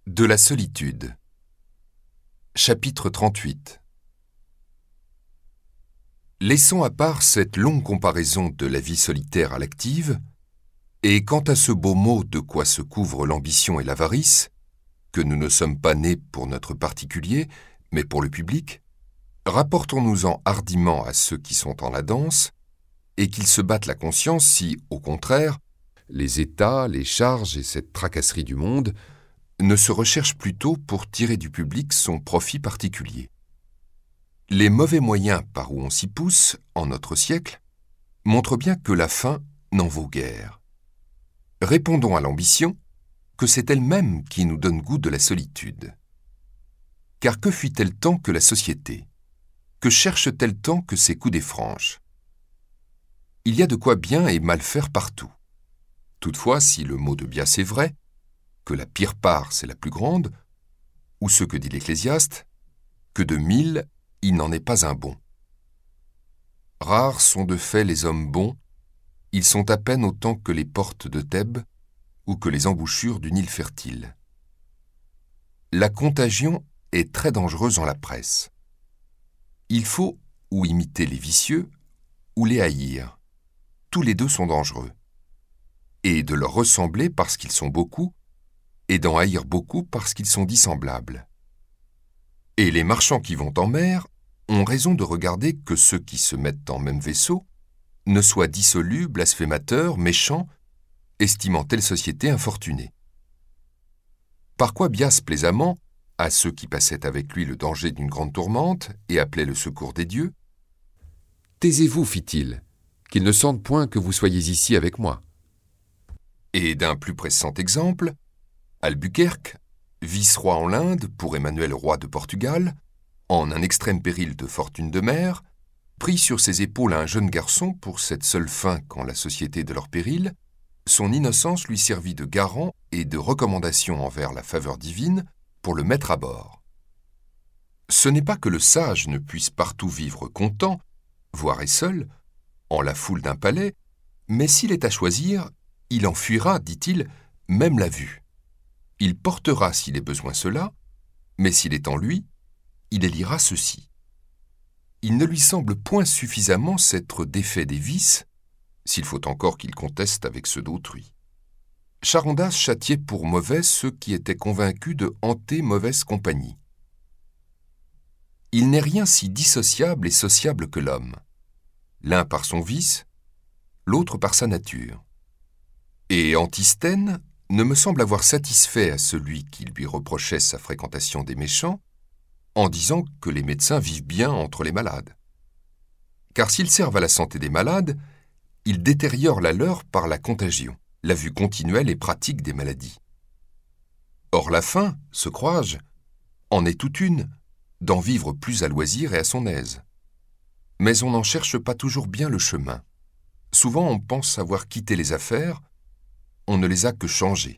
De la solitude. Chapitre 38. Laissons à part cette longue comparaison de la vie solitaire à l'active, et quant à ce beau mot de quoi se couvrent l'ambition et l'avarice, que nous ne sommes pas nés pour notre particulier, mais pour le public, rapportons-nous-en hardiment à ceux qui sont en la danse, et qu'ils se battent la conscience si, au contraire, les états, les charges et cette tracasserie du monde ne se recherchent plutôt pour tirer du public son profit particulier. Les mauvais moyens par où on s'y pousse, en notre siècle, montrent bien que la fin n'en vaut guère. Répondons à l'ambition, que c'est elle-même qui nous donne goût de la solitude. Car que fuit-elle tant que la société? Que cherche-t-elle tant que ses coups des franches? Il y a de quoi bien et mal faire partout. Toutefois, si le mot de Bias est vrai, que la pire part c'est la plus grande, ou ce que dit l'Ecclésiaste, que de 1000, il n'en est pas un bon. Rares sont de fait les hommes bons, ils sont à peine autant que les portes de Thèbes ou que les embouchures d'une île fertile. La contagion est très dangereuse en la presse. Il faut ou imiter les vicieux ou les haïr. Tous les deux sont dangereux. Et de leur ressembler parce qu'ils sont beaucoup, et d'en haïr beaucoup parce qu'ils sont dissemblables. Et les marchands qui vont en mer ont raison de regarder que ceux qui se mettent en même vaisseau ne soient dissolus, blasphémateurs, méchants, estimant telle société infortunée. Par quoi Bias plaisamment, à ceux qui passaient avec lui le danger d'une grande tourmente et appelaient le secours des dieux, « Taisez-vous, fit-il, qu'ils ne sentent point que vous soyez ici avec moi. » Et d'un plus pressant exemple, Albuquerque, vice-roi en l'Inde pour Emmanuel roi de Portugal, en un extrême péril de fortune de mer, prit sur ses épaules un jeune garçon pour cette seule fin qu'en la société de leur péril, son innocence lui servit de garant et de recommandation envers la faveur divine pour le mettre à bord. Ce n'est pas que le sage ne puisse partout vivre content, voire et seul, en la foule d'un palais, mais s'il est à choisir, il en fuira, dit-il, même la vue. Il portera s'il est besoin cela, mais s'il est en lui, il élira ceci. Il ne lui semble point suffisamment s'être défait des vices, s'il faut encore qu'il conteste avec ceux d'autrui. Charondas châtiait pour mauvais ceux qui étaient convaincus de hanter mauvaise compagnie. Il n'est rien si dissociable et sociable que l'homme, l'un par son vice, l'autre par sa nature. Et Antisthène ne me semble avoir satisfait à celui qui lui reprochait sa fréquentation des méchants, en disant que les médecins vivent bien entre les malades. Car s'ils servent à la santé des malades, ils détériorent la leur par la contagion, la vue continuelle et pratique des maladies. Or la fin, se crois-je, en est toute une, d'en vivre plus à loisir et à son aise. Mais on n'en cherche pas toujours bien le chemin. Souvent on pense avoir quitté les affaires, on ne les a que changées.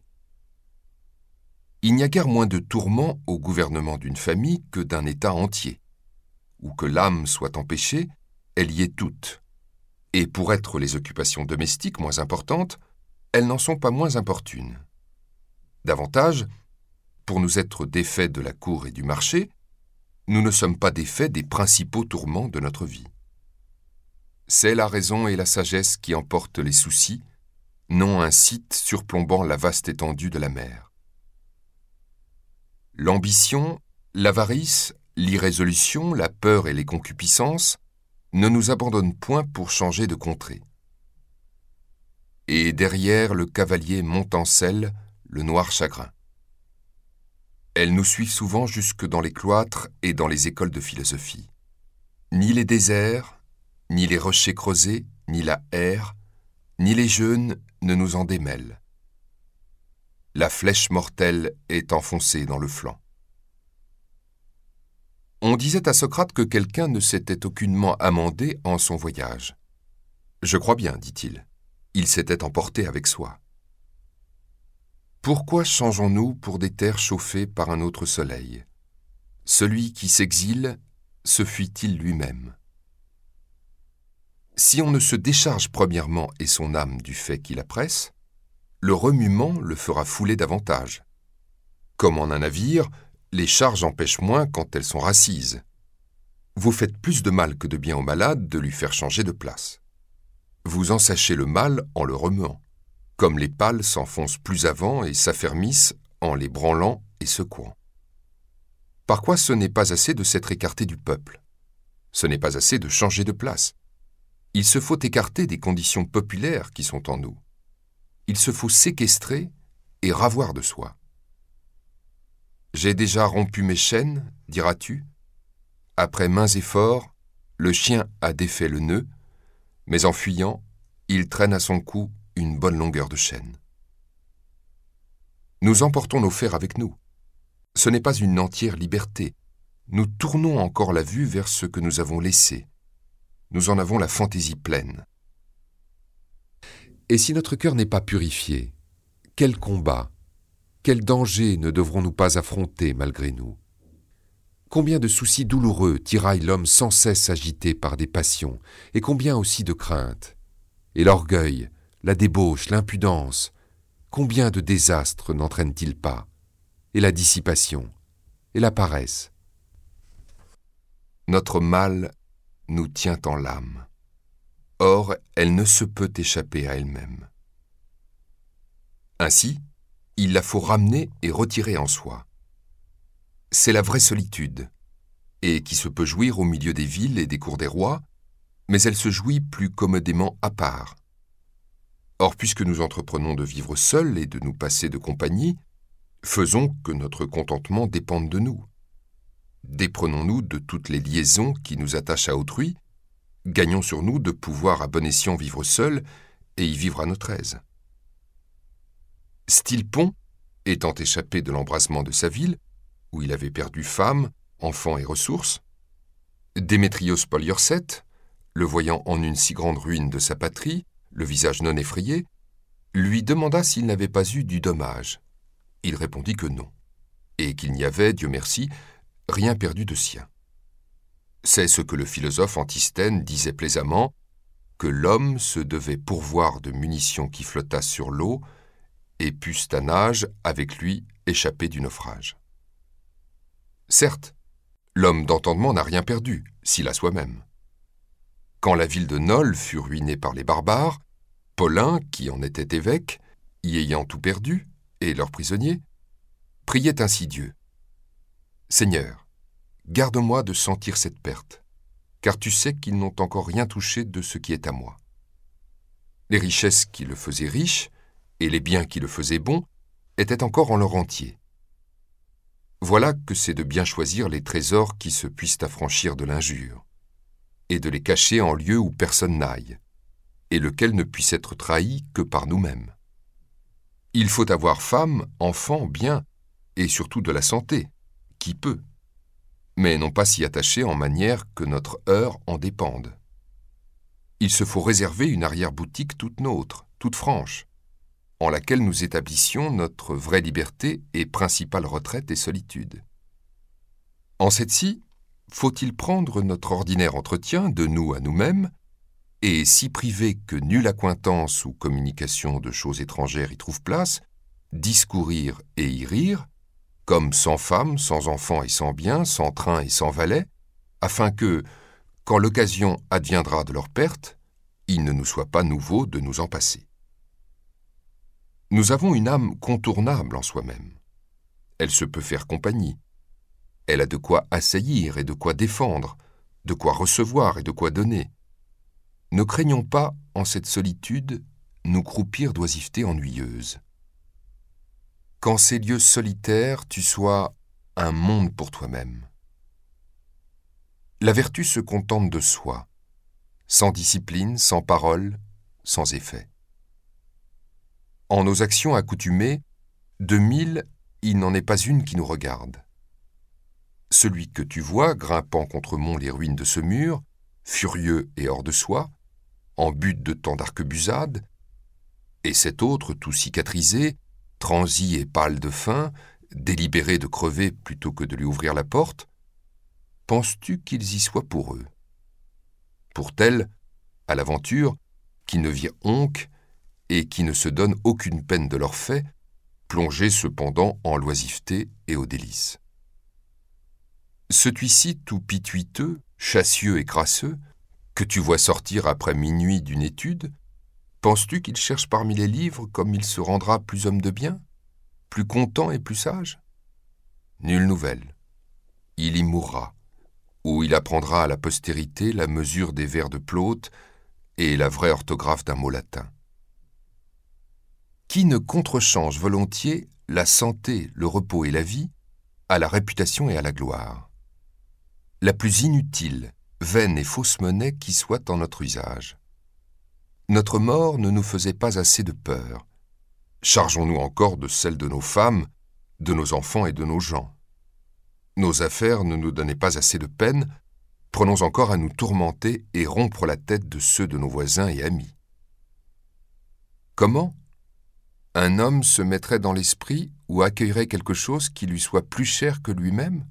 Il n'y a guère moins de tourments au gouvernement d'une famille que d'un État entier. Où que l'âme soit empêchée, elle y est toute. Et pour être les occupations domestiques moins importantes, elles n'en sont pas moins importunes. Davantage, pour nous être défaits de la cour et du marché, nous ne sommes pas défaits des principaux tourments de notre vie. C'est la raison et la sagesse qui emportent les soucis, non un site surplombant la vaste étendue de la mer. L'ambition, l'avarice, l'irrésolution, la peur et les concupiscences ne nous abandonnent point pour changer de contrée. Et derrière le cavalier montancelle, le noir chagrin. Elles nous suivent souvent jusque dans les cloîtres et dans les écoles de philosophie. Ni les déserts, ni les rochers creusés, ni la haie, ni les jeûnes ne nous en démêlent. La flèche mortelle est enfoncée dans le flanc. On disait à Socrate que quelqu'un ne s'était aucunement amendé en son voyage. Je crois bien, dit-il, il s'était emporté avec soi. Pourquoi changeons-nous pour des terres chauffées par un autre soleil? Celui qui s'exile, se fuit-il lui-même? Si on ne se décharge premièrement et son âme du fait qui la presse, le remuement le fera fouler davantage. Comme en un navire, les charges empêchent moins quand elles sont rassises. Vous faites plus de mal que de bien au malade de lui faire changer de place. Vous ensachez le mal en le remuant, comme les pales s'enfoncent plus avant et s'affermissent en les branlant et secouant. Par quoi ce n'est pas assez de s'être écarté du peuple. Ce n'est pas assez de changer de place. Il se faut écarter des conditions populaires qui sont en nous. Il se faut séquestrer et ravoir de soi. J'ai déjà rompu mes chaînes, diras-tu. Après maints efforts, le chien a défait le nœud, mais en fuyant, il traîne à son cou une bonne longueur de chaîne. Nous emportons nos fers avec nous. Ce n'est pas une entière liberté. Nous tournons encore la vue vers ce que nous avons laissé. Nous en avons la fantaisie pleine. Et si notre cœur n'est pas purifié, quel combat, quel danger ne devrons-nous pas affronter malgré nous? Combien de soucis douloureux tiraillent l'homme sans cesse agité par des passions, et combien aussi de craintes. Et l'orgueil, la débauche, l'impudence, combien de désastres n'entraînent-ils pas? Et la dissipation, et la paresse. Notre mal nous tient en l'âme. Or, elle ne se peut échapper à elle-même. Ainsi, il la faut ramener et retirer en soi. C'est la vraie solitude, et qui se peut jouir au milieu des villes et des cours des rois, mais elle se jouit plus commodément à part. Or, puisque nous entreprenons de vivre seuls et de nous passer de compagnie, faisons que notre contentement dépende de nous. Déprenons-nous de toutes les liaisons qui nous attachent à autrui, gagnons sur nous de pouvoir à bon escient vivre seuls et y vivre à notre aise. Stilpon, étant échappé de l'embrasement de sa ville, où il avait perdu femme, enfants et ressources, Démétrios Poliorcète, le voyant en une si grande ruine de sa patrie, le visage non effrayé, lui demanda s'il n'avait pas eu du dommage. Il répondit que non, et qu'il n'y avait, Dieu merci, rien perdu de sien. C'est ce que le philosophe Antisthène disait plaisamment, que l'homme se devait pourvoir de munitions qui flottassent sur l'eau et pussent à nage avec lui échapper du naufrage. Certes, l'homme d'entendement n'a rien perdu, s'il a soi-même. Quand la ville de Nole fut ruinée par les barbares, Paulin, qui en était évêque, y ayant tout perdu, et leurs prisonniers, priait ainsi Dieu. « Seigneur, garde-moi de sentir cette perte, car tu sais qu'ils n'ont encore rien touché de ce qui est à moi. Les richesses qui le faisaient riche, et les biens qui le faisaient bon, étaient encore en leur entier. Voilà que c'est de bien choisir les trésors qui se puissent affranchir de l'injure, et de les cacher en lieu où personne n'aille, et lequel ne puisse être trahi que par nous-mêmes. Il faut avoir femme, enfants, biens, et surtout de la santé, qui peut, mais non pas s'y attacher en manière que notre heure en dépende. Il se faut réserver une arrière-boutique toute nôtre, toute franche, en laquelle nous établissions notre vraie liberté et principale retraite et solitude. En cette-ci, faut-il prendre notre ordinaire entretien de nous à nous-mêmes, et si privé que nulle accointance ou communication de choses étrangères y trouve place, discourir et y rire, comme sans femme, sans enfants et sans biens, sans train et sans valet, afin que, quand l'occasion adviendra de leur perte, il ne nous soit pas nouveau de nous en passer. Nous avons une âme contournable en soi-même. Elle se peut faire compagnie. Elle a de quoi assaillir et de quoi défendre, de quoi recevoir et de quoi donner. Ne craignons pas, en cette solitude, nous croupir d'oisiveté ennuyeuse. Qu'en ces lieux solitaires, tu sois un monde pour toi-même. La vertu se contente de soi, sans discipline, sans parole, sans effet. En nos actions accoutumées, de 1000, il n'en est pas une qui nous regarde. Celui que tu vois grimpant contre mont les ruines de ce mur, furieux et hors de soi, en but de tant d'arquebusades, et cet autre tout cicatrisé, transi et pâle de faim, délibéré de crever plutôt que de lui ouvrir la porte, penses-tu qu'ils y soient pour eux? Pour tels, à l'aventure, qui ne virent onc et qui ne se donnent aucune peine de leur fait, plongé cependant en l'oisiveté et aux délices. Celui-ci tout pituiteux, chassieux et crasseux, que tu vois sortir après minuit d'une étude, penses-tu qu'il cherche parmi les livres comme il se rendra plus homme de bien, plus content et plus sage? Nulle nouvelle. Il y mourra, où il apprendra à la postérité la mesure des vers de Plaute et la vraie orthographe d'un mot latin. Qui ne contrechange volontiers la santé, le repos et la vie à la réputation et à la gloire? La plus inutile, vaine et fausse monnaie qui soit en notre usage. Notre mort ne nous faisait pas assez de peur. Chargeons-nous encore de celle de nos femmes, de nos enfants et de nos gens. Nos affaires ne nous donnaient pas assez de peine, prenons encore à nous tourmenter et rompre la tête de ceux de nos voisins et amis. Comment? Un homme se mettrait dans l'esprit ou accueillerait quelque chose qui lui soit plus cher que lui-même?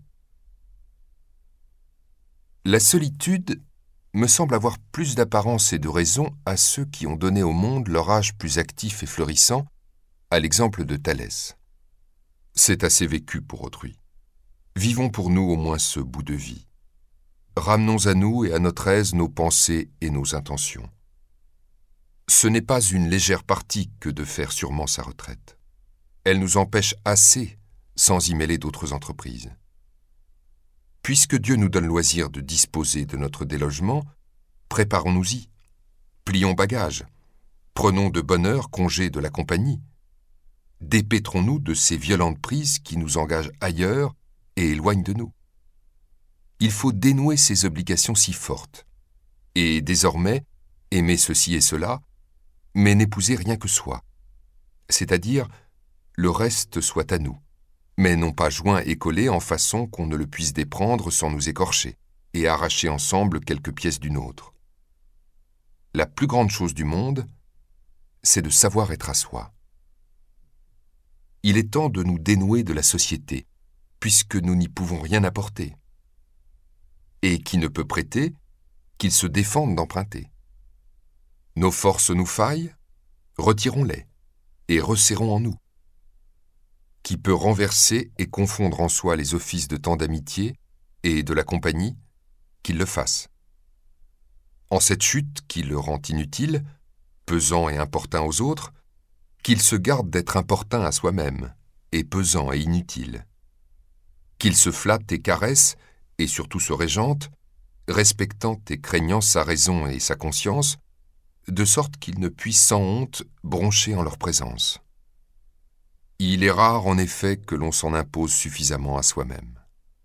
La solitude me semble avoir plus d'apparence et de raison à ceux qui ont donné au monde leur âge plus actif et florissant, à l'exemple de Thalès. C'est assez vécu pour autrui. Vivons pour nous au moins ce bout de vie. Ramenons à nous et à notre aise nos pensées et nos intentions. Ce n'est pas une légère partie que de faire sûrement sa retraite. Elle nous empêche assez sans y mêler d'autres entreprises. Puisque Dieu nous donne loisir de disposer de notre délogement, préparons-nous-y. Plions bagages. Prenons de bonne heure congé de la compagnie. Dépêtrons-nous de ces violentes prises qui nous engagent ailleurs et éloignent de nous. Il faut dénouer ces obligations si fortes. Et désormais, aimer ceci et cela, mais n'épouser rien que soi. C'est-à-dire, le reste soit à nous, mais non pas joint et collé en façon qu'on ne le puisse déprendre sans nous écorcher, et arracher ensemble quelques pièces d'une autre. La plus grande chose du monde, c'est de savoir être à soi. Il est temps de nous dénouer de la société, puisque nous n'y pouvons rien apporter. Et qui ne peut prêter, qu'il se défende d'emprunter. Nos forces nous faillent, retirons-les, et resserrons en nous. Qui peut renverser et confondre en soi les offices de tant d'amitié et de la compagnie, qu'il le fasse. En cette chute qui le rend inutile, pesant et importun aux autres, qu'il se garde d'être importun à soi-même, et pesant et inutile. Qu'il se flatte et caresse, et surtout se régente, respectant et craignant sa raison et sa conscience, de sorte qu'il ne puisse sans honte broncher en leur présence. Il est rare en effet que l'on s'en impose suffisamment à soi-même.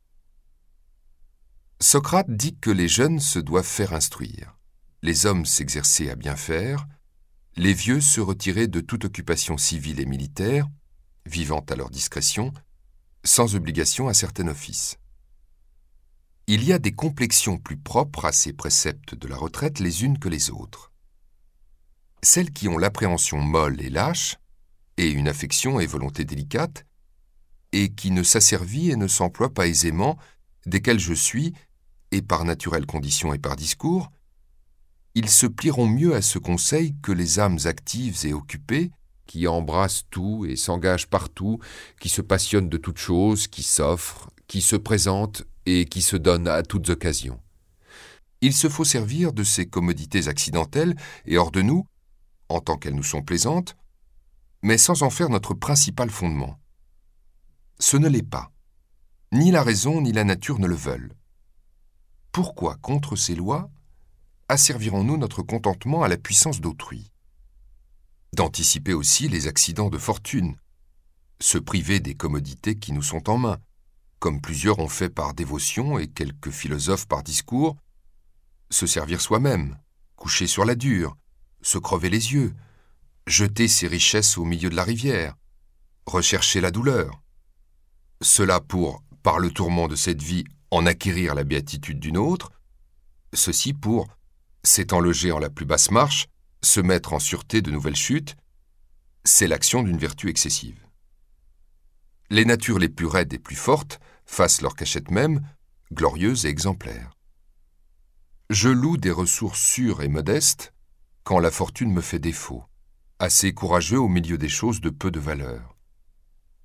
Socrate dit que les jeunes se doivent faire instruire, les hommes s'exercer à bien faire, les vieux se retirer de toute occupation civile et militaire, vivant à leur discrétion, sans obligation à certain office. Il y a des complexions plus propres à ces préceptes de la retraite les unes que les autres. Celles qui ont l'appréhension molle et lâche, et une affection et volonté délicate, et qui ne s'asservit et ne s'emploie pas aisément, desquelles je suis, et par naturelle condition et par discours, ils se plieront mieux à ce conseil que les âmes actives et occupées, qui embrassent tout et s'engagent partout, qui se passionnent de toutes choses, qui s'offrent, qui se présentent et qui se donnent à toutes occasions. Il se faut servir de ces commodités accidentelles et hors de nous, en tant qu'elles nous sont plaisantes, mais sans en faire notre principal fondement. Ce ne l'est pas. Ni la raison ni la nature ne le veulent. Pourquoi, contre ces lois, asservirons-nous notre contentement à la puissance d'autrui? D'anticiper aussi les accidents de fortune, se priver des commodités qui nous sont en main, comme plusieurs ont fait par dévotion et quelques philosophes par discours, se servir soi-même, coucher sur la dure, se crever les yeux, jeter ses richesses au milieu de la rivière, rechercher la douleur. Cela pour, par le tourment de cette vie, en acquérir la béatitude d'une autre, ceci pour, s'étant logé en la plus basse marche, se mettre en sûreté de nouvelles chutes, c'est l'action d'une vertu excessive. Les natures les plus raides et plus fortes fassent leur cachette même, glorieuses et exemplaires. Je loue des ressources sûres et modestes quand la fortune me fait défaut, assez courageux au milieu des choses de peu de valeur.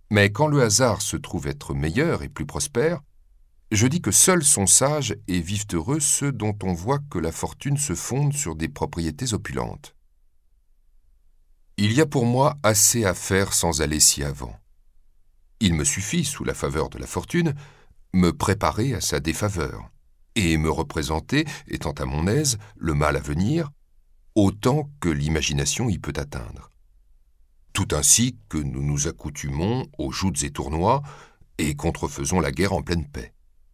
Mais quand le hasard se trouve être meilleur et plus prospère, je dis que seuls sont sages et vivent heureux ceux dont on voit que la fortune se fonde sur des propriétés opulentes. Il y a pour moi assez à faire sans aller si avant. Il me suffit, sous la faveur de la fortune, me préparer à sa défaveur, et me représenter, étant à mon aise, le mal à venir, autant que l'imagination y peut atteindre. Tout ainsi que nous nous accoutumons aux joutes et tournois, et contrefaisons la guerre en pleine paix.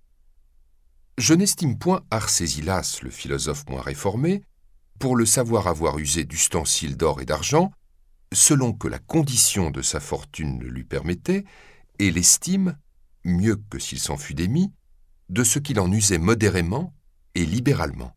Je n'estime point Arcésilas, le philosophe moins réformé, pour le savoir avoir usé d'ustensiles d'or et d'argent, selon que la condition de sa fortune le lui permettait, et l'estime, mieux que s'il s'en fût démis, de ce qu'il en usait modérément et libéralement.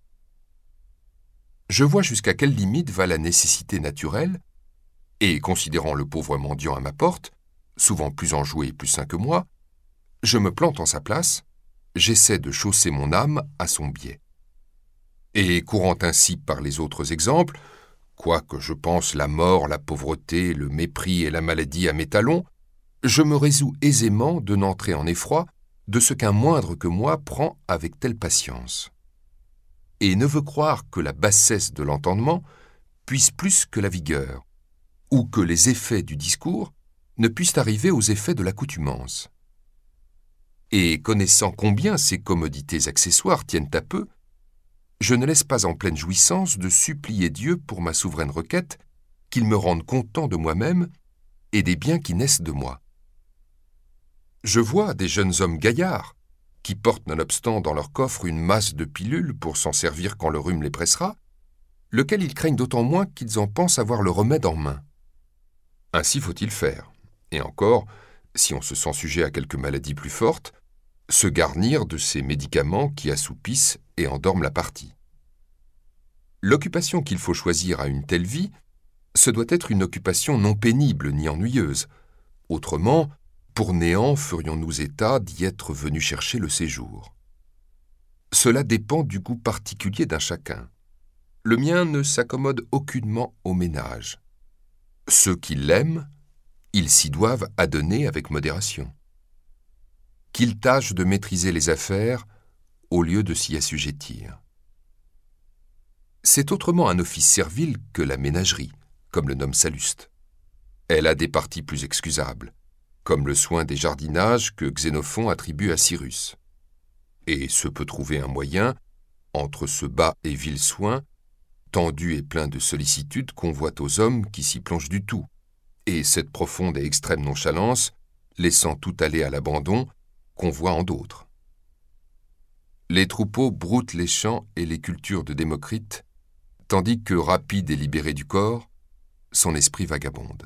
Je vois jusqu'à quelle limite va la nécessité naturelle, et considérant le pauvre mendiant à ma porte, souvent plus enjoué et plus sain que moi, je me plante en sa place, j'essaie de chausser mon âme à son biais. Et courant ainsi par les autres exemples, quoique je pense la mort, la pauvreté, le mépris et la maladie à mes talons, je me résous aisément de n'entrer en effroi de ce qu'un moindre que moi prend avec telle patience. Et ne veut croire que la bassesse de l'entendement puisse plus que la vigueur, ou que les effets du discours ne puissent arriver aux effets de l'accoutumance. Et connaissant combien ces commodités accessoires tiennent à peu, je ne laisse pas en pleine jouissance de supplier Dieu pour ma souveraine requête qu'il me rende content de moi-même et des biens qui naissent de moi. Je vois des jeunes hommes gaillards qui portent nonobstant dans leur coffre une masse de pilules pour s'en servir quand le rhume les pressera, lequel ils craignent d'autant moins qu'ils en pensent avoir le remède en main. Ainsi faut-il faire, et encore, si on se sent sujet à quelque maladie plus forte, se garnir de ces médicaments qui assoupissent et endorment la partie. L'occupation qu'il faut choisir à une telle vie, ce doit être une occupation non pénible ni ennuyeuse. Autrement, pour néant ferions-nous état d'y être venus chercher le séjour. Cela dépend du goût particulier d'un chacun. Le mien ne s'accommode aucunement au ménage. Ceux qui l'aiment, ils s'y doivent adonner avec modération. Qu'ils tâchent de maîtriser les affaires au lieu de s'y assujettir. C'est autrement un office servile que la ménagerie, comme le nomme Salluste. Elle a des parties plus excusables, comme le soin des jardinages que Xénophon attribue à Cyrus. Et se peut trouver un moyen, entre ce bas et vil soin, tendu et plein de sollicitude qu'on voit aux hommes qui s'y plongent du tout, et cette profonde et extrême nonchalance, laissant tout aller à l'abandon, qu'on voit en d'autres. Les troupeaux broutent les champs et les cultures de Démocrite, tandis que, rapide et libéré du corps, son esprit vagabonde.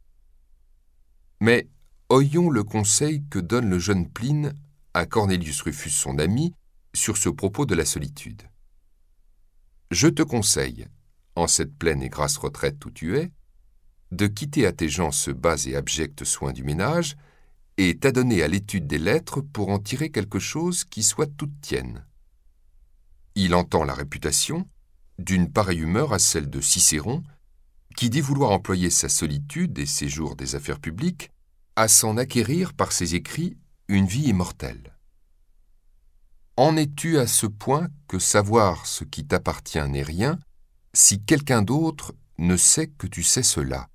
Mais oyons le conseil que donne le jeune Pline à Cornelius Rufus, son ami, sur ce propos de la solitude. Je te conseille, en cette pleine et grasse retraite où tu es, de quitter à tes gens ce bas et abject soin du ménage et t'adonner à l'étude des lettres pour en tirer quelque chose qui soit toute tienne. Il entend la réputation, d'une pareille humeur à celle de Cicéron, qui dit vouloir employer sa solitude et ses jours des affaires publiques à s'en acquérir par ses écrits une vie immortelle. En es-tu à ce point que savoir ce qui t'appartient n'est rien, si quelqu'un d'autre ne sait que tu sais cela?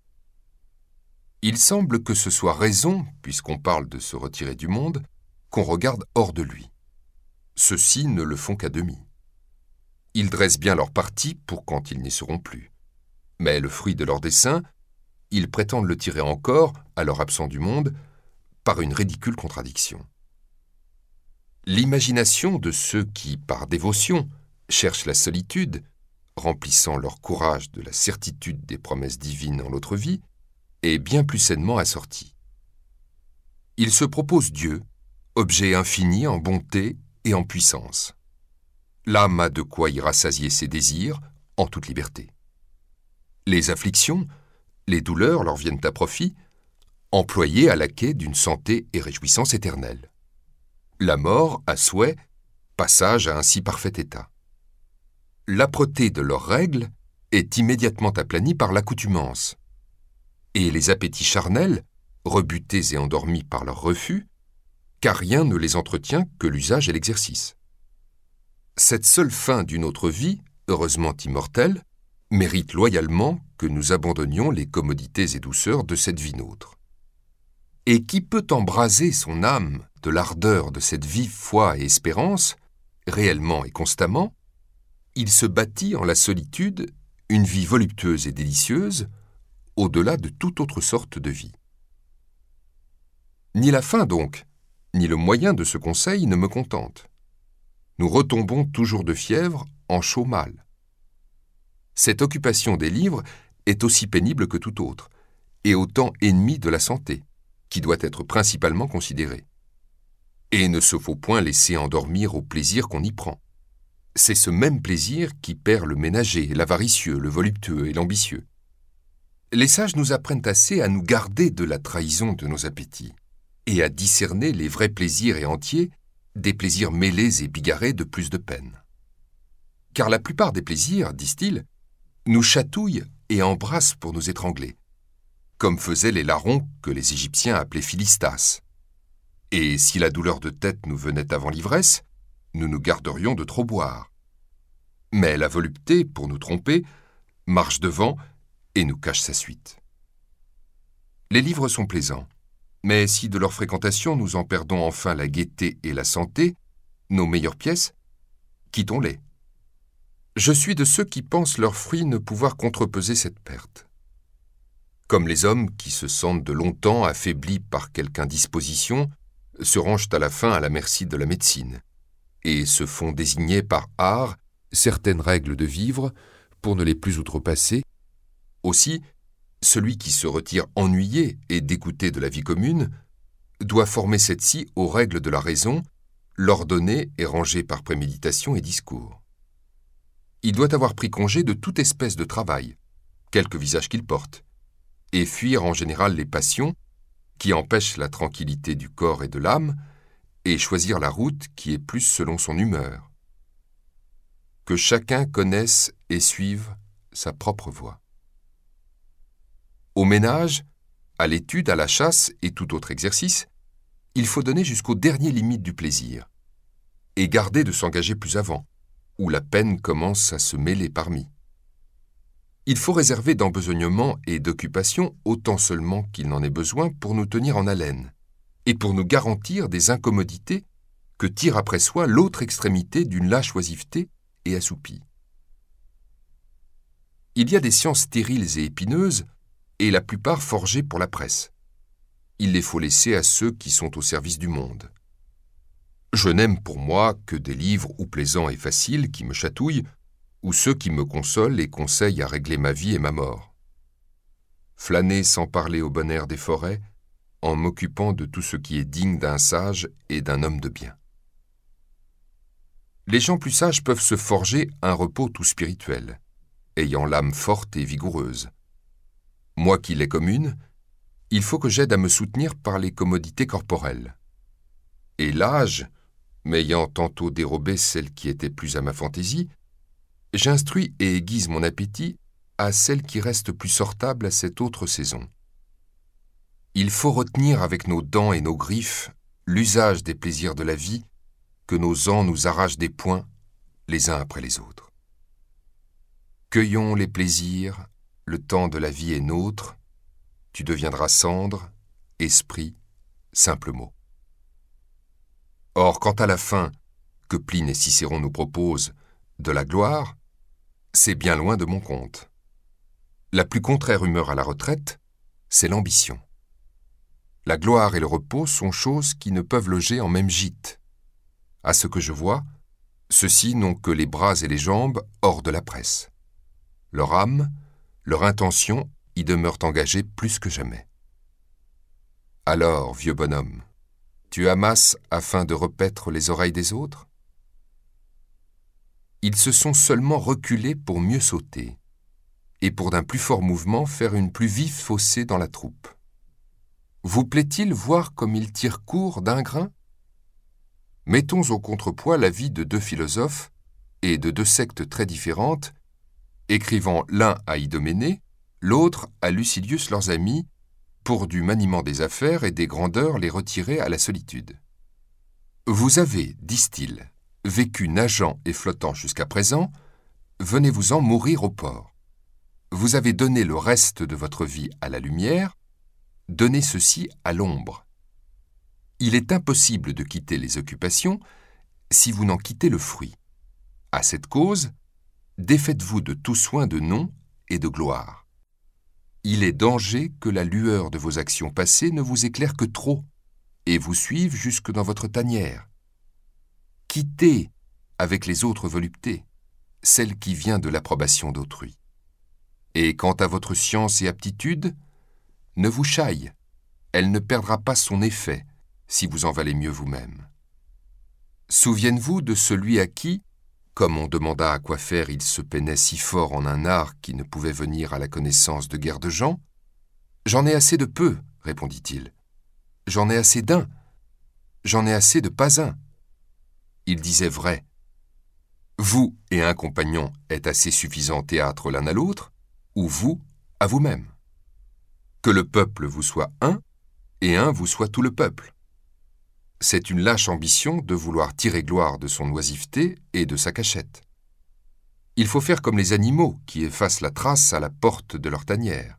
Il semble que ce soit raison, puisqu'on parle de se retirer du monde, qu'on regarde hors de lui. Ceux-ci ne le font qu'à demi. Ils dressent bien leur parti pour quand ils n'y seront plus. Mais le fruit de leur dessein, ils prétendent le tirer encore, alors absents du monde, par une ridicule contradiction. L'imagination de ceux qui, par dévotion, cherchent la solitude, remplissant leur courage de la certitude des promesses divines en l'autre vie, est bien plus sainement assortie. Ils se proposent Dieu, objet infini en bonté et en puissance. L'âme a de quoi y rassasier ses désirs en toute liberté. Les afflictions, les douleurs leur viennent à profit, employées à la quai d'une santé et réjouissance éternelle. La mort, à souhait, passage à un si parfait état. L'âpreté de leurs règles est immédiatement aplanie par l'accoutumance, et les appétits charnels, rebutés et endormis par leur refus, car rien ne les entretient que l'usage et l'exercice. Cette seule fin d'une autre vie, heureusement immortelle, mérite loyalement que nous abandonnions les commodités et douceurs de cette vie nôtre. Et qui peut embraser son âme de l'ardeur de cette vive foi et espérance, réellement et constamment, il se bâtit en la solitude une vie voluptueuse et délicieuse, au-delà de toute autre sorte de vie. Ni la fin donc, ni le moyen de ce conseil ne me contentent. Nous retombons toujours de fièvre en chaud mal. Cette occupation des livres est aussi pénible que tout autre, et autant ennemie de la santé, qui doit être principalement considérée. Et ne se faut point laisser endormir au plaisir qu'on y prend. C'est ce même plaisir qui perd le ménager, l'avaricieux, le voluptueux et l'ambitieux. Les sages nous apprennent assez à nous garder de la trahison de nos appétits, et à discerner les vrais plaisirs et entiers des plaisirs mêlés et bigarrés de plus de peine. Car la plupart des plaisirs, disent-ils, nous chatouillent et embrassent pour nous étrangler, comme faisaient les larrons que les Égyptiens appelaient Philistas. Et si la douleur de tête nous venait avant l'ivresse, nous nous garderions de trop boire. Mais la volupté, pour nous tromper, marche devant et nous cache sa suite. Les livres sont plaisants, mais si de leur fréquentation nous en perdons enfin la gaieté et la santé, nos meilleures pièces, quittons-les. Je suis de ceux qui pensent leurs fruits ne pouvoir contrepeser cette perte. Comme les hommes qui se sentent de longtemps affaiblis par quelque indisposition, se rangent à la fin à la merci de la médecine, et se font désigner par art certaines règles de vivre pour ne les plus outrepasser. Aussi, celui qui se retire ennuyé et dégoûté de la vie commune doit former cette-ci aux règles de la raison, l'ordonner et ranger par préméditation et discours. Il doit avoir pris congé de toute espèce de travail, quelque visage qu'il porte, et fuir en général les passions qui empêchent la tranquillité du corps et de l'âme, et choisir la route qui est plus selon son humeur. Que chacun connaisse et suive sa propre voie. Au ménage, à l'étude, à la chasse et tout autre exercice, il faut donner jusqu'aux dernières limites du plaisir, et garder de s'engager plus avant, où la peine commence à se mêler parmi. Il faut réserver d'embesognement et d'occupation autant seulement qu'il n'en est besoin pour nous tenir en haleine, et pour nous garantir des incommodités que tire après soi l'autre extrémité d'une lâche oisiveté et assoupie. Il y a des sciences stériles et épineuses, et la plupart forgées pour la presse. Il les faut laisser à ceux qui sont au service du monde. Je n'aime pour moi que des livres ou plaisants et faciles qui me chatouillent, ou ceux qui me consolent et conseillent à régler ma vie et ma mort. Flâner sans parler au bon air des forêts, en m'occupant de tout ce qui est digne d'un sage et d'un homme de bien. Les gens plus sages peuvent se forger un repos tout spirituel, ayant l'âme forte et vigoureuse. Moi qui l'ai commune, il faut que j'aide à me soutenir par les commodités corporelles. Et l'âge, m'ayant tantôt dérobé celle qui était plus à ma fantaisie, j'instruis et aiguise mon appétit à celle qui reste plus sortable à cette autre saison. Il faut retenir avec nos dents et nos griffes l'usage des plaisirs de la vie que nos ans nous arrachent des poings les uns après les autres. Cueillons les plaisirs, le temps de la vie est nôtre, tu deviendras cendre, esprit, simple mot. Or, quant à la fin, que Pline et Cicéron nous proposent, de la gloire, c'est bien loin de mon compte. La plus contraire humeur à la retraite, c'est l'ambition. La gloire et le repos sont choses qui ne peuvent loger en même gîte. À ce que je vois, ceux-ci n'ont que les bras et les jambes hors de la presse. Leur âme, leur intention y demeurent engagées plus que jamais. Alors, vieux bonhomme, tu amasses afin de repaître les oreilles des autres? Ils se sont seulement reculés pour mieux sauter, et pour d'un plus fort mouvement faire une plus vive fossée dans la troupe. Vous plaît-il voir comme ils tirent court d'un grain? Mettons au contrepoids la vie de deux philosophes et de deux sectes très différentes, écrivant l'un à Idoménée, l'autre à Lucilius leurs amis, pour du maniement des affaires et des grandeurs les retirer à la solitude. Vous avez, disent-ils, vécu nageant et flottant jusqu'à présent, venez-vous-en mourir au port. Vous avez donné le reste de votre vie à la lumière, donnez ceci à l'ombre. Il est impossible de quitter les occupations si vous n'en quittez le fruit. À cette cause, défaites-vous de tout soin de nom et de gloire. Il est danger que la lueur de vos actions passées ne vous éclaire que trop et vous suive jusque dans votre tanière. Quittez, avec les autres voluptés, celle qui vient de l'approbation d'autrui. Et quant à votre science et aptitude, ne vous chaille, elle ne perdra pas son effet si vous en valez mieux vous-même. Souvienne-vous de celui à qui, comme on demanda à quoi faire, il se peinait si fort en un art qui ne pouvait venir à la connaissance de guère de gens. « J'en ai assez de peu, répondit-il. J'en ai assez d'un. J'en ai assez de pas un. » Il disait vrai. Vous et un compagnon êtes assez suffisant théâtre l'un à l'autre, ou vous à vous-même. Que le peuple vous soit un, et un vous soit tout le peuple. C'est une lâche ambition de vouloir tirer gloire de son oisiveté et de sa cachette. Il faut faire comme les animaux qui effacent la trace à la porte de leur tanière.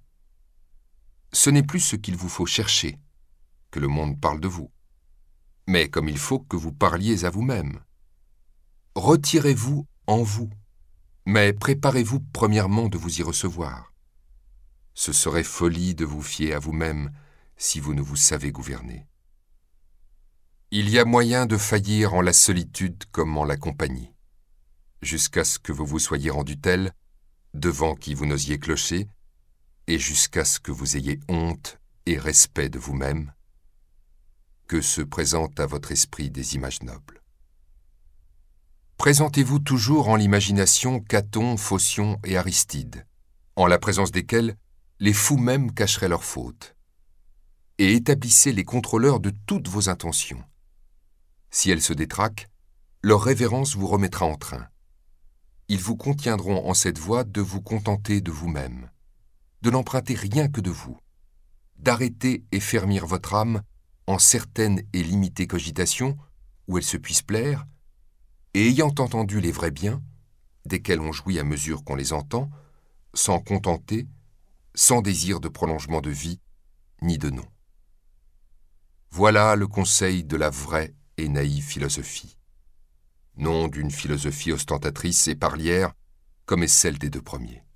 Ce n'est plus ce qu'il vous faut chercher, que le monde parle de vous, mais comme il faut que vous parliez à vous-même. Retirez-vous en vous, mais préparez-vous premièrement de vous y recevoir. Ce serait folie de vous fier à vous-même si vous ne vous savez gouverner. Il y a moyen de faillir en la solitude comme en la compagnie, jusqu'à ce que vous vous soyez rendu tel, devant qui vous n'osiez clocher, et jusqu'à ce que vous ayez honte et respect de vous-même, que se présentent à votre esprit des images nobles. Présentez-vous toujours en l'imagination Caton, Phocion et Aristide, en la présence desquels les fous mêmes cacheraient leurs fautes, et établissez les contrôleurs de toutes vos intentions. Si elles se détraquent, leur révérence vous remettra en train. Ils vous contiendront en cette voie de vous contenter de vous-même, de n'emprunter rien que de vous, d'arrêter et fermir votre âme en certaines et limitées cogitations où elle se puisse plaire, et ayant entendu les vrais biens, desquels on jouit à mesure qu'on les entend, s'en contenter, sans désir de prolongement de vie, ni de nom. Voilà le conseil de la vraie et naïve philosophie, non d'une philosophie ostentatrice et parlière comme est celle des deux premiers.